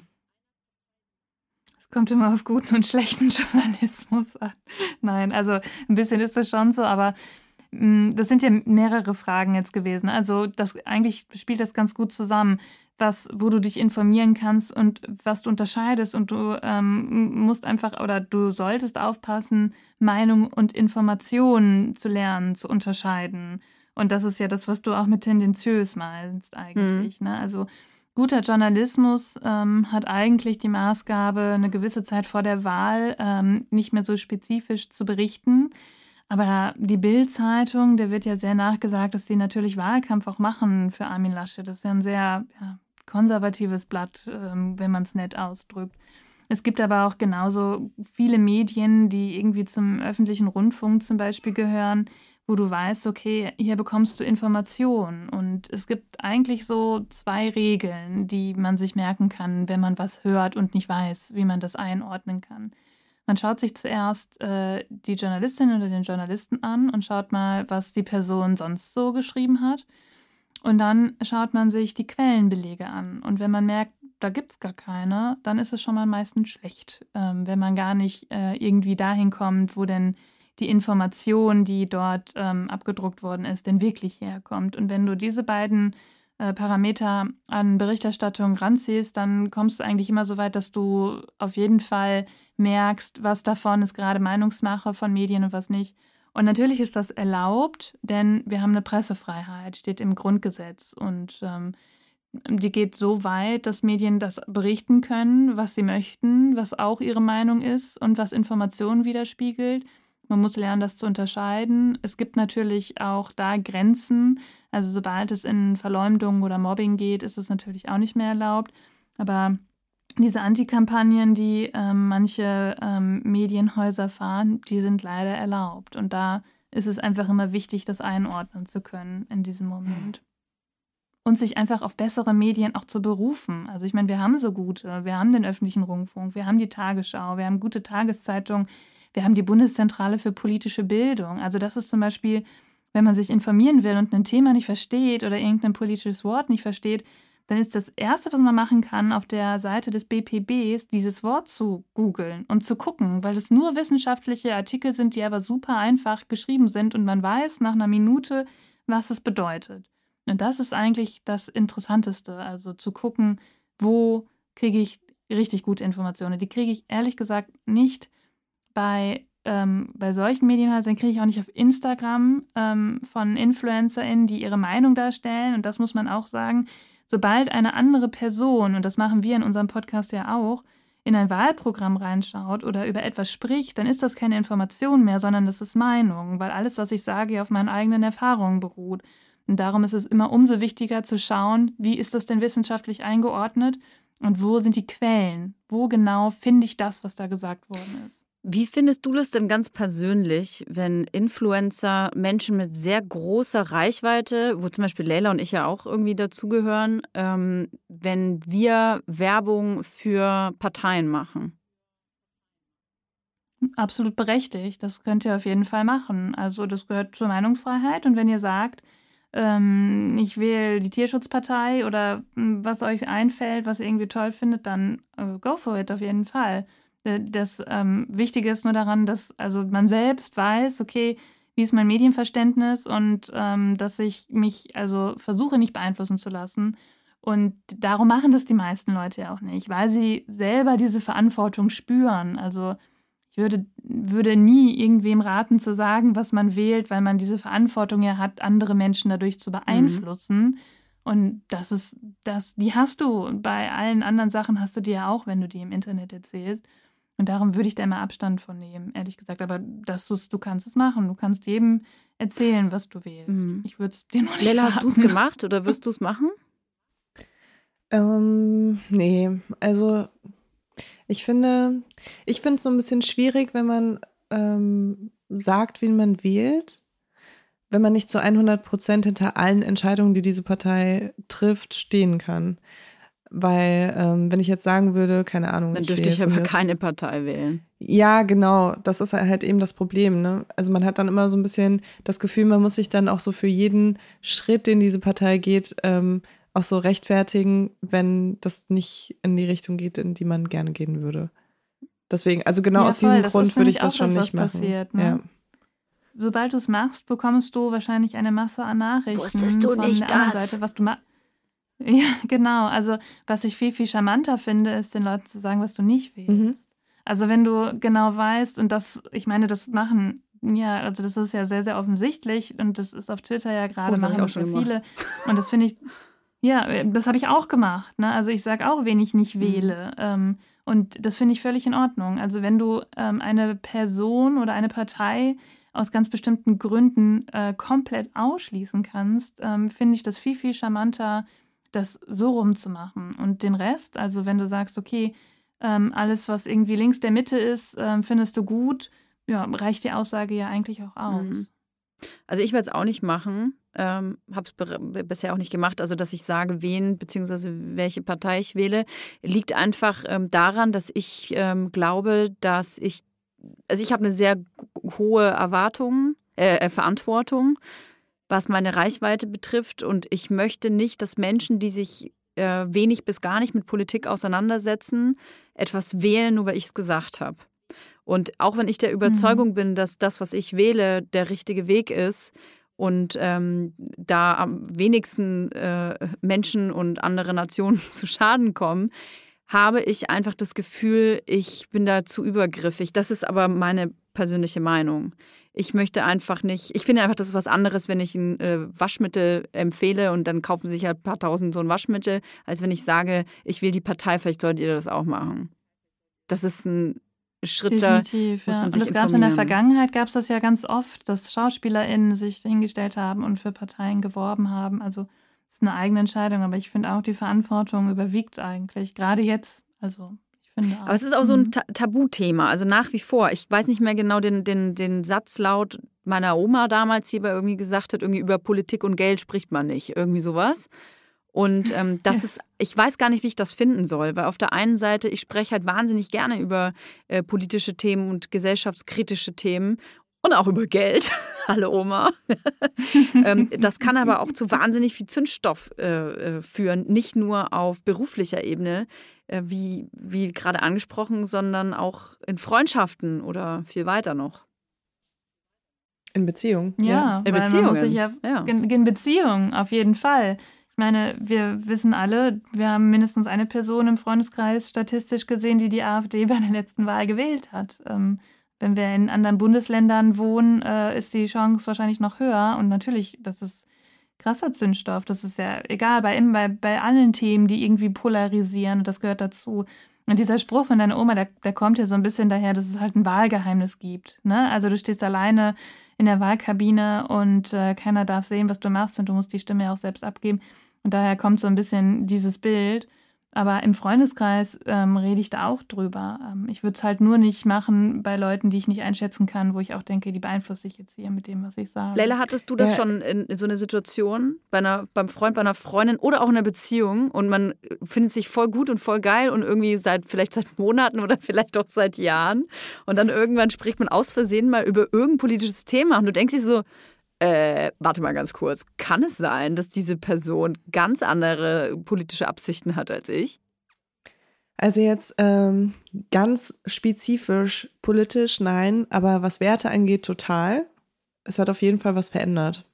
Es kommt immer auf guten und schlechten Journalismus an. Nein, also ein bisschen ist das schon so, aber das sind ja mehrere Fragen jetzt gewesen. Also eigentlich spielt das ganz gut zusammen, wo du dich informieren kannst und was du unterscheidest. Und du musst einfach oder du solltest aufpassen, Meinung und Information zu lernen, zu unterscheiden. Und das ist ja das, was du auch mit tendenziös meinst eigentlich. Ne? Also guter Journalismus hat eigentlich die Maßgabe, eine gewisse Zeit vor der Wahl nicht mehr so spezifisch zu berichten. Aber die Bild-Zeitung, der wird ja sehr nachgesagt, dass die natürlich Wahlkampf auch machen für Armin Laschet. Das ist ja ein sehr konservatives Blatt, wenn man es nett ausdrückt. Es gibt aber auch genauso viele Medien, die irgendwie zum öffentlichen Rundfunk zum Beispiel gehören, wo du weißt, okay, hier bekommst du Informationen. Und es gibt eigentlich so 2 Regeln, die man sich merken kann, wenn man was hört und nicht weiß, wie man das einordnen kann. Man schaut sich zuerst die Journalistin oder den Journalisten an und schaut mal, was die Person sonst so geschrieben hat. Und dann schaut man sich die Quellenbelege an. Und wenn man merkt, da gibt es gar keine, dann ist es schon mal meistens schlecht, wenn man gar nicht irgendwie dahin kommt, wo denn die Information, die dort abgedruckt worden ist, denn wirklich herkommt. Und wenn du diese beiden Parameter an Berichterstattung ranziehst, dann kommst du eigentlich immer so weit, dass du auf jeden Fall merkst, was davon ist gerade Meinungsmache von Medien und was nicht. Und natürlich ist das erlaubt, denn wir haben eine Pressefreiheit, steht im Grundgesetz. Und die geht so weit, dass Medien das berichten können, was sie möchten, was auch ihre Meinung ist und was Informationen widerspiegelt. Man muss lernen, das zu unterscheiden. Es gibt natürlich auch da Grenzen. Also sobald es in Verleumdung oder Mobbing geht, ist es natürlich auch nicht mehr erlaubt. Aber diese Antikampagnen, die manche Medienhäuser fahren, die sind leider erlaubt. Und da ist es einfach immer wichtig, das einordnen zu können in diesem Moment. Und sich einfach auf bessere Medien auch zu berufen. Also ich meine, wir haben so gute. Wir haben den öffentlichen Rundfunk, wir haben die Tagesschau, wir haben gute Tageszeitungen, wir haben die Bundeszentrale für politische Bildung. Also das ist zum Beispiel, wenn man sich informieren will und ein Thema nicht versteht oder irgendein politisches Wort nicht versteht, dann ist das Erste, was man machen kann, auf der Seite des BPBs dieses Wort zu googeln und zu gucken, weil es nur wissenschaftliche Artikel sind, die aber super einfach geschrieben sind und man weiß nach einer Minute, was es bedeutet. Und das ist eigentlich das Interessanteste, also zu gucken, wo kriege ich richtig gute Informationen. Die kriege ich ehrlich gesagt nicht bei solchen Medienhäusern, kriege ich auch nicht auf Instagram von InfluencerInnen, die ihre Meinung darstellen. Und das muss man auch sagen, sobald eine andere Person, und das machen wir in unserem Podcast ja auch, in ein Wahlprogramm reinschaut oder über etwas spricht, dann ist das keine Information mehr, sondern das ist Meinung, weil alles, was ich sage, ja auf meinen eigenen Erfahrungen beruht. Und darum ist es immer umso wichtiger zu schauen, wie ist das denn wissenschaftlich eingeordnet und wo sind die Quellen? Wo genau finde ich das, was da gesagt worden ist? Wie findest du das denn ganz persönlich, wenn Influencer, Menschen mit sehr großer Reichweite, wo zum Beispiel Leila und ich ja auch irgendwie dazugehören, wenn wir Werbung für Parteien machen? Absolut berechtigt. Das könnt ihr auf jeden Fall machen. Also das gehört zur Meinungsfreiheit. Und wenn ihr sagt, ich wähle die Tierschutzpartei oder was euch einfällt, was ihr irgendwie toll findet, dann go for it auf jeden Fall. Das Wichtige ist nur daran, dass also man selbst weiß, okay, wie ist mein Medienverständnis und dass ich mich also versuche, nicht beeinflussen zu lassen. Und darum machen das die meisten Leute ja auch nicht, weil sie selber diese Verantwortung spüren. Also ich würde nie irgendwem raten zu sagen, was man wählt, weil man diese Verantwortung ja hat, andere Menschen dadurch zu beeinflussen. Und die hast du. Bei allen anderen Sachen hast du die ja auch, wenn du die im Internet erzählst. Und darum würde ich da immer Abstand von nehmen, ehrlich gesagt. Aber du kannst es machen. Du kannst jedem erzählen, was du wählst. Ich würde es dir noch nicht Leila, raten. hast du es gemacht oder wirst du es machen? Nee, also ich finde es so ein bisschen schwierig, wenn man sagt, wen man wählt, wenn man nicht zu 100% hinter allen Entscheidungen, die diese Partei trifft, stehen kann. Weil, wenn ich jetzt sagen würde, keine Ahnung. Dann dürfte ich aber keine Partei wählen. Ja, genau. Das ist halt eben das Problem, ne? Also man hat dann immer so ein bisschen das Gefühl, man muss sich dann auch so für jeden Schritt, den diese Partei geht, auch so rechtfertigen, wenn das nicht in die Richtung geht, in die man gerne gehen würde. Deswegen, also genau Ja, aus diesem voll, Grund würde ich das schon was nicht machen. passiert, ne? Ja. Sobald du es machst, bekommst du wahrscheinlich eine Masse an Nachrichten Wusstest du von nicht der anderen das? Seite, was du machst. Ja, genau. Also was ich viel, viel charmanter finde, ist den Leuten zu sagen, was du nicht willst. Also wenn du genau weißt, und das, ich meine, das machen, ja, also das ist ja sehr, sehr offensichtlich und das ist auf Twitter ja gerade, das hab ich machen auch das schon ja viele. Und das finde ich, ja, das habe ich auch gemacht. Ne? Also ich sage auch, wen ich nicht wähle. Und das finde ich völlig in Ordnung. Also wenn du eine Person oder eine Partei aus ganz bestimmten Gründen komplett ausschließen kannst, finde ich das viel, viel charmanter, das so rumzumachen. Und den Rest, also wenn du sagst, okay, alles, was irgendwie links der Mitte ist, findest du gut, ja, reicht die Aussage ja eigentlich auch aus. Also ich werde es auch nicht machen, habe es bisher auch nicht gemacht, also dass ich sage, wen bzw. welche Partei ich wähle, liegt einfach daran, dass ich glaube, dass ich habe eine sehr hohe Verantwortung, was meine Reichweite betrifft, und ich möchte nicht, dass Menschen, die sich wenig bis gar nicht mit Politik auseinandersetzen, etwas wählen, nur weil ich es gesagt habe. Und auch wenn ich der Überzeugung bin, dass das, was ich wähle, der richtige Weg ist und da am wenigsten Menschen und andere Nationen zu Schaden kommen, habe ich einfach das Gefühl, ich bin da zu übergriffig. Das ist aber meine persönliche Meinung. Ich möchte einfach nicht, ich finde einfach, das ist was anderes, wenn ich ein Waschmittel empfehle und dann kaufen sich halt ein paar tausend so ein Waschmittel, als wenn ich sage, ich will die Partei, vielleicht solltet ihr das auch machen. Das ist ein Schritt, Definitiv, da muss ja. man Und sich das gab es in der informieren. Vergangenheit, gab es das ja ganz oft, dass SchauspielerInnen sich hingestellt haben und für Parteien geworben haben. Also das ist eine eigene Entscheidung, aber ich finde auch, die Verantwortung überwiegt eigentlich, gerade jetzt. Also ich finde auch. Aber es ist auch so ein Tabuthema, also nach wie vor. Ich weiß nicht mehr genau den Satzlaut meiner Oma damals, die aber irgendwie gesagt hat, irgendwie über Politik und Geld spricht man nicht, irgendwie sowas. Und das ist, ich weiß gar nicht, wie ich das finden soll, weil auf der einen Seite, ich spreche halt wahnsinnig gerne über politische Themen und gesellschaftskritische Themen und auch über Geld. Hallo Oma. Das kann aber auch zu wahnsinnig viel Zündstoff führen, nicht nur auf beruflicher Ebene, wie gerade angesprochen, sondern auch in Freundschaften oder viel weiter noch. In Beziehung. Ja, In weil man muss sich Beziehungen, ja. in Beziehungen, auf jeden Fall. Ich meine, wir wissen alle, wir haben mindestens eine Person im Freundeskreis statistisch gesehen, die AfD bei der letzten Wahl gewählt hat. Wenn wir in anderen Bundesländern wohnen, ist die Chance wahrscheinlich noch höher. Und natürlich, das ist krasser Zündstoff. Das ist ja egal, bei allen Themen, die irgendwie polarisieren. Und das gehört dazu. Und dieser Spruch von deiner Oma, der kommt ja so ein bisschen daher, dass es halt ein Wahlgeheimnis gibt. Ne? Also du stehst alleine in der Wahlkabine und keiner darf sehen, was du machst. Und du musst die Stimme ja auch selbst abgeben. Und daher kommt so ein bisschen dieses Bild. Aber im Freundeskreis rede ich da auch drüber. Ich würde es halt nur nicht machen bei Leuten, die ich nicht einschätzen kann, wo ich auch denke, die beeinflusse ich jetzt hier mit dem, was ich sage. Leila, hattest du das schon in so einer Situation, beim Freund, bei einer Freundin oder auch in einer Beziehung und man findet sich voll gut und voll geil und irgendwie vielleicht seit Monaten oder vielleicht auch seit Jahren und dann irgendwann spricht man aus Versehen mal über irgendein politisches Thema und du denkst dir so, warte mal ganz kurz, kann es sein, dass diese Person ganz andere politische Absichten hat als ich? Also jetzt ganz spezifisch politisch, nein, aber was Werte angeht, total. Es hat auf jeden Fall was verändert.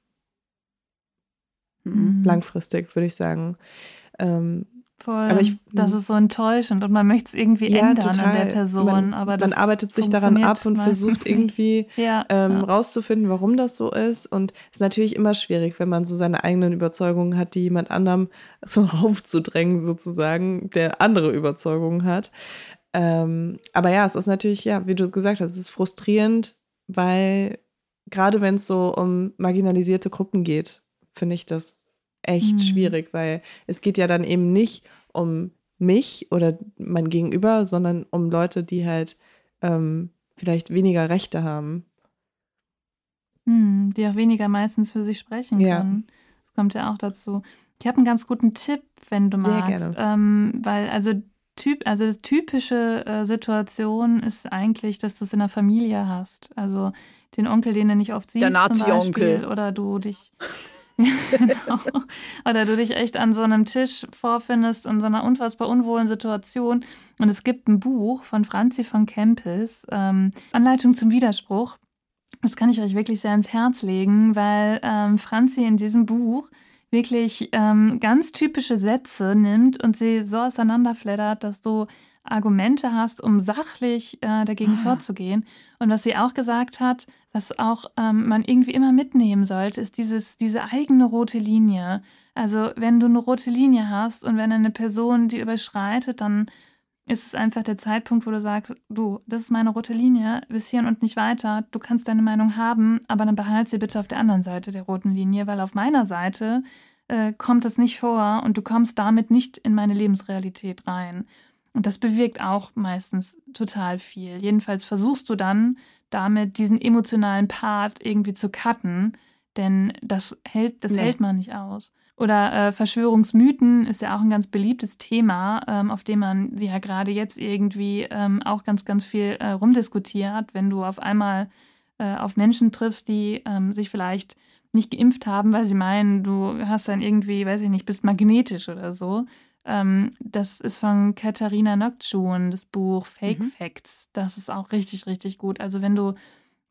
Langfristig, würde ich sagen. Voll, aber das ist so enttäuschend und man möchte es irgendwie ändern total. an der Person. Aber das man arbeitet sich daran ab und versucht irgendwie rauszufinden, warum das so ist. Und es ist natürlich immer schwierig, wenn man so seine eigenen Überzeugungen hat, die jemand anderem so aufzudrängen sozusagen, der andere Überzeugungen hat. Aber ja, es ist natürlich, ja, wie du gesagt hast, es ist frustrierend, weil gerade wenn es so um marginalisierte Gruppen geht, finde ich das echt schwierig, weil es geht ja dann eben nicht um mich oder mein Gegenüber, sondern um Leute, die halt vielleicht weniger Rechte haben. Die auch weniger meistens für sich sprechen können. Das kommt ja auch dazu. Ich habe einen ganz guten Tipp, wenn du magst. Sehr gerne. Weil das typische Situation ist eigentlich, dass du es in der Familie hast. Also den Onkel, den du nicht oft siehst, der Nazi-Onkel. Oder du dich genau. Oder du dich echt an so einem Tisch vorfindest in so einer unfassbar unwohlen Situation. Und es gibt ein Buch von Franzi von Kempis, Anleitung zum Widerspruch. Das kann ich euch wirklich sehr ans Herz legen, weil Franzi in diesem Buch wirklich ganz typische Sätze nimmt und sie so auseinanderfleddert, dass du Argumente hast, um sachlich dagegen vorzugehen. Und was sie auch gesagt hat, was auch man irgendwie immer mitnehmen sollte, ist diese eigene rote Linie. Also wenn du eine rote Linie hast und wenn eine Person die überschreitet, dann ist es einfach der Zeitpunkt, wo du sagst, du, das ist meine rote Linie, bis hierhin und nicht weiter. Du kannst deine Meinung haben, aber dann behalte sie bitte auf der anderen Seite der roten Linie, weil auf meiner Seite kommt es nicht vor und du kommst damit nicht in meine Lebensrealität rein. Und das bewirkt auch meistens total viel. Jedenfalls versuchst du dann damit diesen emotionalen Part irgendwie zu cutten, denn das hält man nicht aus. Oder Verschwörungsmythen ist ja auch ein ganz beliebtes Thema, auf dem man ja gerade jetzt irgendwie auch ganz, ganz viel rumdiskutiert, wenn du auf einmal auf Menschen triffst, die sich vielleicht nicht geimpft haben, weil sie meinen, du hast dann irgendwie, weiß ich nicht, bist magnetisch oder so. Das ist von Katharina Noctschun, das Buch Fake Facts. Das ist auch richtig, richtig gut. Also wenn du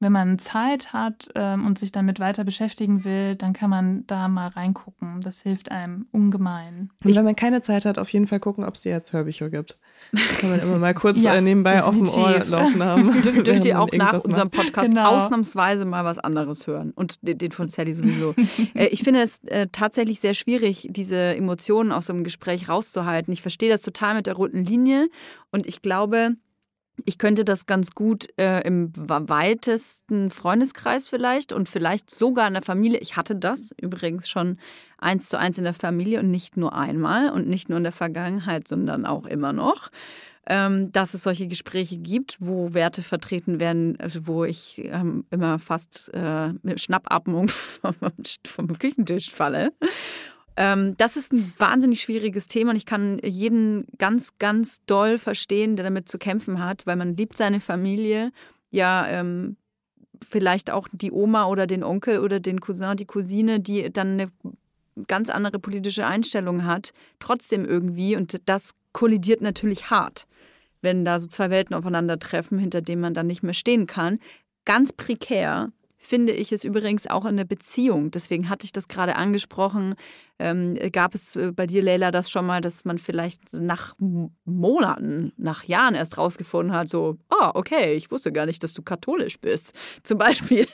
wenn man Zeit hat und sich damit weiter beschäftigen will, dann kann man da mal reingucken. Das hilft einem ungemein. Und wenn man keine Zeit hat, auf jeden Fall gucken, ob es die jetzt Hörbücher gibt. Das kann man immer mal kurz Ja, nebenbei auf dem Ohr definitiv. laufen haben. Dürft während ihr man auch nach irgendwas unserem macht. Podcast Genau. ausnahmsweise mal was anderes hören. Und den von Sally sowieso. Ich finde es tatsächlich sehr schwierig, diese Emotionen aus so einem Gespräch rauszuhalten. Ich verstehe das total mit der roten Linie. Und ich glaube, ich könnte das ganz gut im weitesten Freundeskreis vielleicht und vielleicht sogar in der Familie. Ich hatte das übrigens schon 1:1 in der Familie und nicht nur einmal und nicht nur in der Vergangenheit, sondern auch immer noch. Dass es solche Gespräche gibt, wo Werte vertreten werden, also wo ich immer fast mit Schnappatmung vom Küchentisch falle. Das ist ein wahnsinnig schwieriges Thema und ich kann jeden ganz, ganz doll verstehen, der damit zu kämpfen hat, weil man liebt seine Familie, ja vielleicht auch die Oma oder den Onkel oder den Cousin, die Cousine, die dann eine ganz andere politische Einstellung hat, trotzdem irgendwie und das kollidiert natürlich hart, wenn da so zwei Welten aufeinandertreffen, hinter denen man dann nicht mehr stehen kann. Ganz prekär finde ich es übrigens auch in der Beziehung. Deswegen hatte ich das gerade angesprochen. Gab es bei dir, Leila, das schon mal, dass man vielleicht nach Monaten, nach Jahren erst rausgefunden hat, so, okay, ich wusste gar nicht, dass du katholisch bist. Zum Beispiel.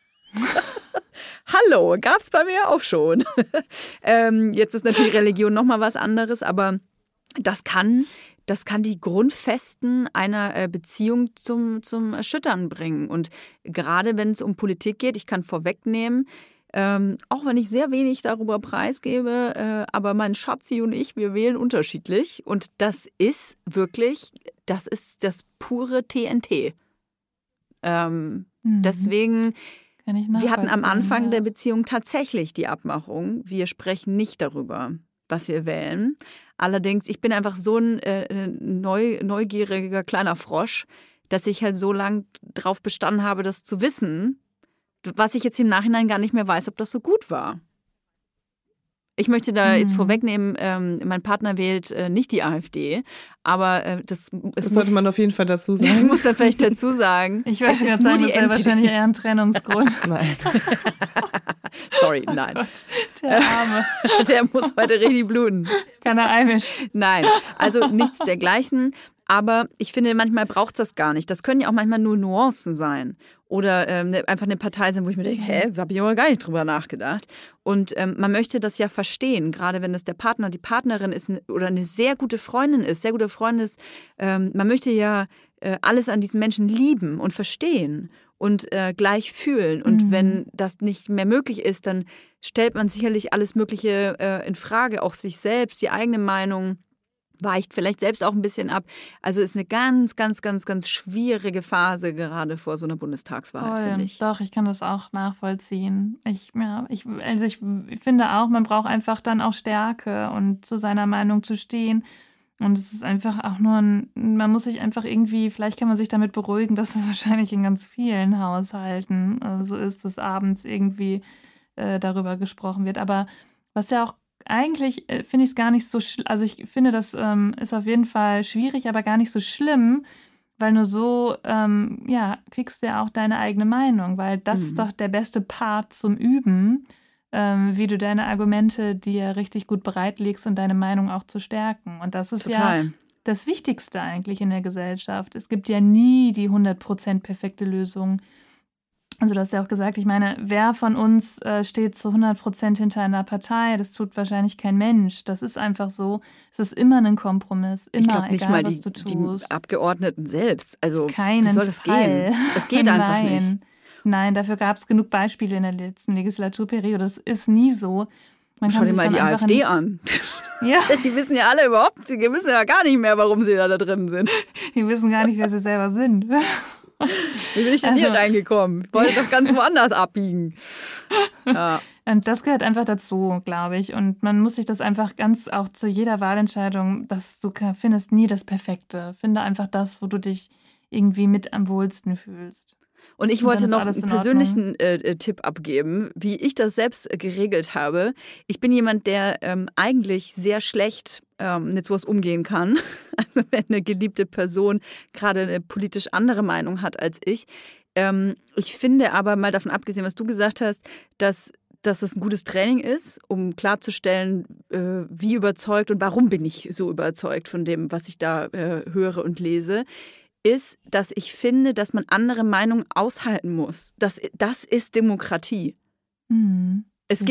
Hallo, gab es bei mir auch schon. Jetzt ist natürlich Religion nochmal was anderes, aber das kann die Grundfesten einer Beziehung zum Erschüttern bringen. Und gerade wenn es um Politik geht, ich kann vorwegnehmen, auch wenn ich sehr wenig darüber preisgebe, aber mein Schatzi und ich, wir wählen unterschiedlich. Und das ist das pure TNT. Deswegen, Kann ich wir hatten am nachvollziehen, Anfang ja. der Beziehung tatsächlich die Abmachung, wir sprechen nicht darüber, was wir wählen. Allerdings, ich bin einfach so ein neugieriger kleiner Frosch, dass ich halt so lange drauf bestanden habe, das zu wissen, was ich jetzt im Nachhinein gar nicht mehr weiß, ob das so gut war. Ich möchte da jetzt vorwegnehmen, mein Partner wählt nicht die AfD, aber das sollte man auf jeden Fall dazu das sagen. muss man vielleicht dazu sagen. Ich wollte gerade sagen, das wäre wahrscheinlich eher ein Trennungsgrund. Nein. Sorry, nein. Der Arme. Der muss heute richtig bluten. Kann er einmischen. Nein, also nichts dergleichen. Aber ich finde, manchmal braucht es das gar nicht. Das können ja auch manchmal nur Nuancen sein. Oder einfach eine Partei sein, wo ich mir denke, habe ich aber gar nicht drüber nachgedacht. Und man möchte das ja verstehen, gerade wenn es der Partner, die Partnerin ist oder eine sehr gute Freundin ist, sehr guter Freund ist. Man möchte ja alles an diesen Menschen lieben und verstehen und gleich fühlen. Und wenn das nicht mehr möglich ist, dann stellt man sicherlich alles Mögliche in Frage, auch sich selbst, die eigene Meinung. Weicht vielleicht selbst auch ein bisschen ab. Also ist eine ganz, ganz, ganz, ganz schwierige Phase gerade vor so einer Bundestagswahl, finde ich. Doch, ich kann das auch nachvollziehen. Ich finde auch, man braucht einfach dann auch Stärke und zu seiner Meinung zu stehen. Und es ist einfach auch nur man muss sich einfach irgendwie, vielleicht kann man sich damit beruhigen, dass es wahrscheinlich in ganz vielen Haushalten so ist, dass abends irgendwie darüber gesprochen wird. Aber was ja auch eigentlich finde ich es gar nicht so also ich finde, das ist auf jeden Fall schwierig, aber gar nicht so schlimm, weil nur so kriegst du ja auch deine eigene Meinung, weil das ist doch der beste Part zum Üben, wie du deine Argumente dir richtig gut bereitlegst und deine Meinung auch zu stärken. Und das ist ja das Wichtigste eigentlich in der Gesellschaft. Es gibt ja nie die 100% perfekte Lösung. Also du hast ja auch gesagt, ich meine, wer von uns steht zu 100% hinter einer Partei? Das tut wahrscheinlich kein Mensch. Das ist einfach so. Es ist immer ein Kompromiss. Immer, ich glaube nicht egal, mal was du tust. die Abgeordneten selbst. Also Keinen wie soll das Fall. gehen? Das geht einfach nicht. Nein, dafür gab es genug Beispiele in der letzten Legislaturperiode. Das ist nie so. Schau dir mal die AfD an. Ja. Die wissen ja alle überhaupt, die wissen ja gar nicht mehr, warum sie da drin sind. Die wissen gar nicht, wer sie selber sind. Wie bin ich denn hier reingekommen? Ich wollte doch ganz woanders abbiegen. Ja. Und das gehört einfach dazu, glaube ich. Und man muss sich das einfach ganz auch zu jeder Wahlentscheidung, dass du findest nie das Perfekte. Finde einfach das, wo du dich irgendwie mit am wohlsten fühlst. Und ich wollte noch einen persönlichen Tipp abgeben, wie ich das selbst geregelt habe. Ich bin jemand, der eigentlich sehr schlecht mit sowas umgehen kann. Also wenn eine geliebte Person gerade eine politisch andere Meinung hat als ich, Ich finde aber, mal davon abgesehen, was du gesagt hast, dass es ein gutes Training ist, um klarzustellen, wie überzeugt und warum bin ich so überzeugt von dem, was ich da höre und lese, ist, dass ich finde, dass man andere Meinungen aushalten muss. Das ist Demokratie. Es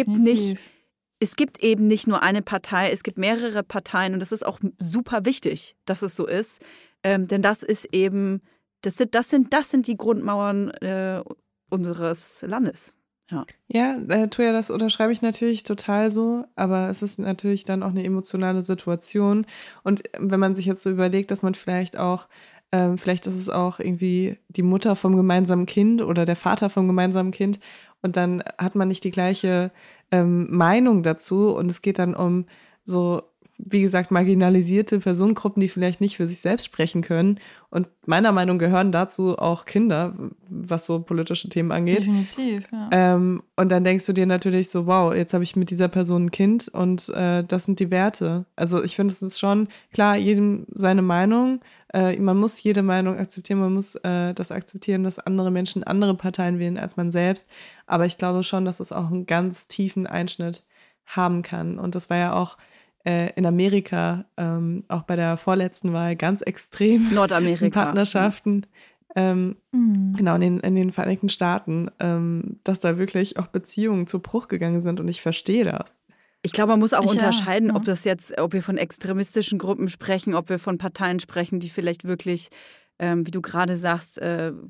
gibt eben nicht nur eine Partei, es gibt mehrere Parteien und das ist auch super wichtig, dass es so ist. Denn das ist eben, das sind die Grundmauern unseres Landes. Ja, Tuja, das unterschreibe ich natürlich total so, aber es ist natürlich dann auch eine emotionale Situation. Und wenn man sich jetzt so überlegt, dass man vielleicht ist es auch irgendwie die Mutter vom gemeinsamen Kind oder der Vater vom gemeinsamen Kind und dann hat man nicht die gleiche Meinung dazu und es geht dann um so, wie gesagt, marginalisierte Personengruppen, die vielleicht nicht für sich selbst sprechen können. Und meiner Meinung nach gehören dazu auch Kinder, was so politische Themen angeht. Definitiv, ja. Und dann denkst du dir natürlich so, wow, jetzt habe ich mit dieser Person ein Kind und das sind die Werte. Also ich finde, es ist schon klar, jedem seine Meinung. Man muss jede Meinung akzeptieren, man muss das akzeptieren, dass andere Menschen andere Parteien wählen als man selbst. Aber ich glaube schon, dass es auch einen ganz tiefen Einschnitt haben kann. Und das war ja auch in Amerika, auch bei der vorletzten Wahl, ganz extrem. Nordamerika. In Partnerschaften. Genau, in den Vereinigten Staaten, dass da wirklich auch Beziehungen zu Bruch gegangen sind und ich verstehe das. Ich glaube, man muss auch unterscheiden, ob wir von extremistischen Gruppen sprechen, ob wir von Parteien sprechen, die vielleicht wirklich, wie du gerade sagst,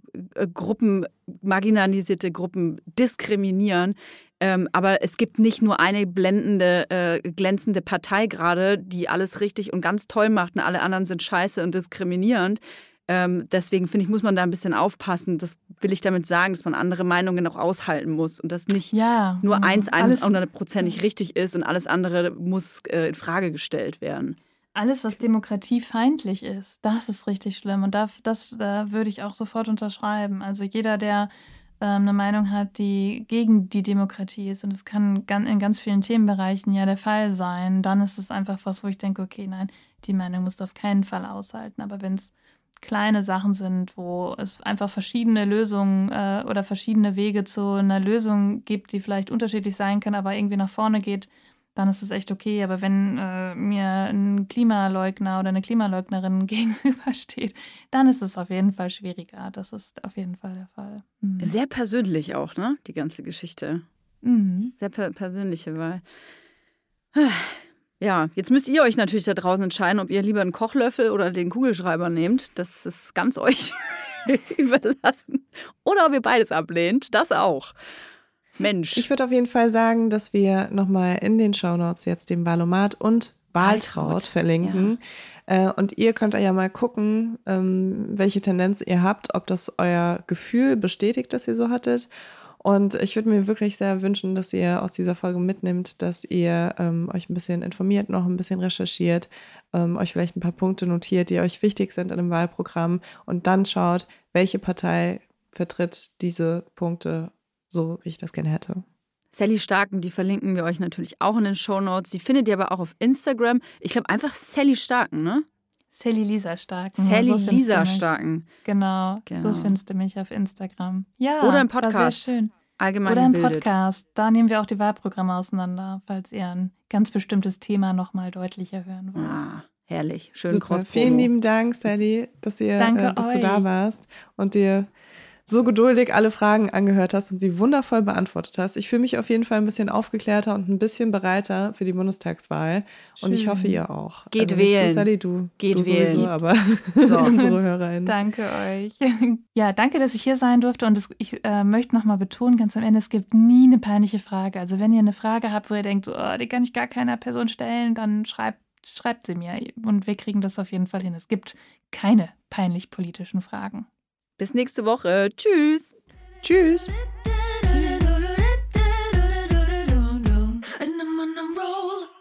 marginalisierte Gruppen diskriminieren. Aber es gibt nicht nur eine blendende, glänzende Partei gerade, die alles richtig und ganz toll macht und alle anderen sind scheiße und diskriminierend. Deswegen finde ich, muss man da ein bisschen aufpassen. Das will ich damit sagen, dass man andere Meinungen auch aushalten muss und dass nicht nur eins 100%ig richtig ist und alles andere muss in Frage gestellt werden. Alles, was demokratiefeindlich ist, das ist richtig schlimm und da würde ich auch sofort unterschreiben. Also jeder, der eine Meinung hat, die gegen die Demokratie ist und es kann in ganz vielen Themenbereichen ja der Fall sein, dann ist es einfach was, wo ich denke, okay, nein, die Meinung musst du auf keinen Fall aushalten. Aber wenn es kleine Sachen sind, wo es einfach verschiedene Lösungen oder verschiedene Wege zu einer Lösung gibt, die vielleicht unterschiedlich sein kann, aber irgendwie nach vorne geht, dann ist es echt okay. Aber wenn mir ein Klimaleugner oder eine Klimaleugnerin gegenübersteht, dann ist es auf jeden Fall schwieriger. Das ist auf jeden Fall der Fall. Sehr persönlich auch, ne? Die ganze Geschichte. Sehr persönliche Wahl. Ja, jetzt müsst ihr euch natürlich da draußen entscheiden, ob ihr lieber einen Kochlöffel oder den Kugelschreiber nehmt. Das ist ganz euch überlassen. Oder ob ihr beides ablehnt. Das auch. Mensch. Ich würde auf jeden Fall sagen, dass wir nochmal in den Shownotes jetzt den Wahlomat und Wahltraut verlinken. Ja. Und ihr könnt ja mal gucken, welche Tendenz ihr habt, ob das euer Gefühl bestätigt, das ihr so hattet. Und ich würde mir wirklich sehr wünschen, dass ihr aus dieser Folge mitnimmt, dass ihr euch ein bisschen informiert, noch ein bisschen recherchiert, euch vielleicht ein paar Punkte notiert, die euch wichtig sind in einem Wahlprogramm und dann schaut, welche Partei vertritt diese Punkte so, wie ich das gerne hätte. Sally Starken, die verlinken wir euch natürlich auch in den Shownotes. Die findet ihr aber auch auf Instagram. Ich glaube einfach Sally Starken, ne? Sally Lisa Starken. Sally Lisa Starken. Genau, so findest du mich auf Instagram. Ja, oder im Podcast. War sehr schön. Allgemein oder im gebildet. Podcast. Da nehmen wir auch die Wahlprogramme auseinander, falls ihr ein ganz bestimmtes Thema nochmal deutlicher hören wollt. Ah, herrlich. Schön Super. Vielen lieben Dank, Sally, dass du da warst und dir so geduldig alle Fragen angehört hast und sie wundervoll beantwortet hast. Ich fühle mich auf jeden Fall ein bisschen aufgeklärter und ein bisschen bereiter für die Bundestagswahl. Schön. Und ich hoffe, ihr auch. Geht wählen. Du, Sally, du wählen. Sowieso, aber unsere HörerInnen. Danke euch. Ja, danke, dass ich hier sein durfte. Und ich möchte nochmal betonen, ganz am Ende, es gibt nie eine peinliche Frage. Also wenn ihr eine Frage habt, wo ihr denkt, die kann ich gar keiner Person stellen, dann schreibt sie mir. Und wir kriegen das auf jeden Fall hin. Es gibt keine peinlich politischen Fragen. Bis nächste Woche. Tschüss. Tschüss. And I'm on a roll.